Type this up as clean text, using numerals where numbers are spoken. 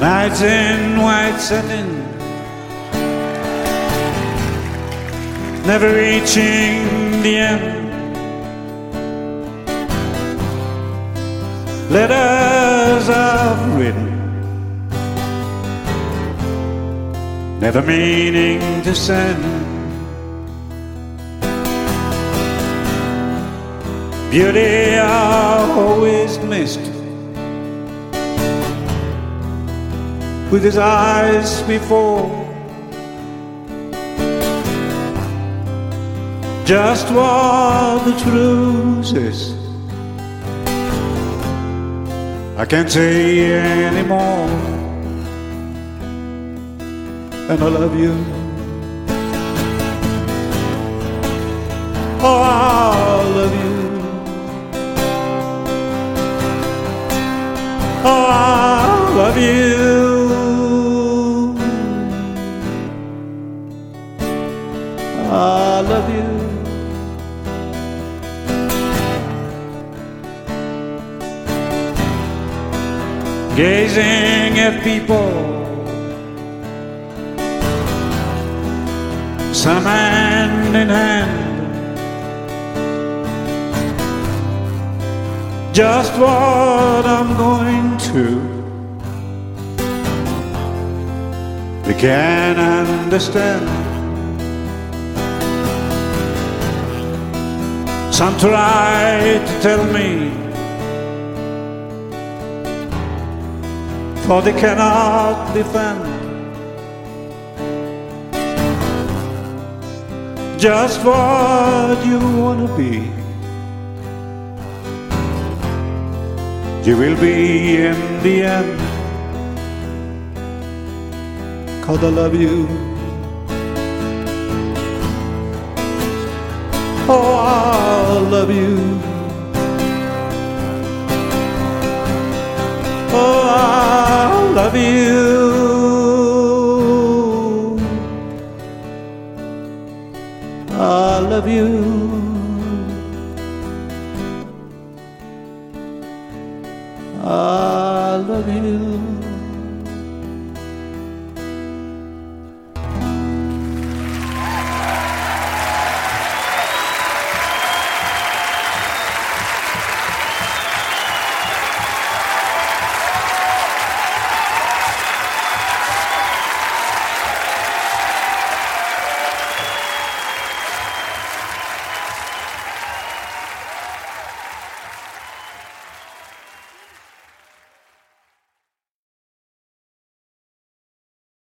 Nights in white satin, never reaching the end. Letters I've written, never meaning to send. Beauty I've always missed, with his eyes before. Just what the truth is, I can't say anymore. And I love you. Oh, I love you. Oh, I love you. I love you. Gazing at people, some hand in hand, just what I'm going to, they can't understand. Some try to tell me, for they cannot defend just what you want to be. You will be in the end, 'cause I love you. Oh, I love you. Oh, I love you. I love you. I love you.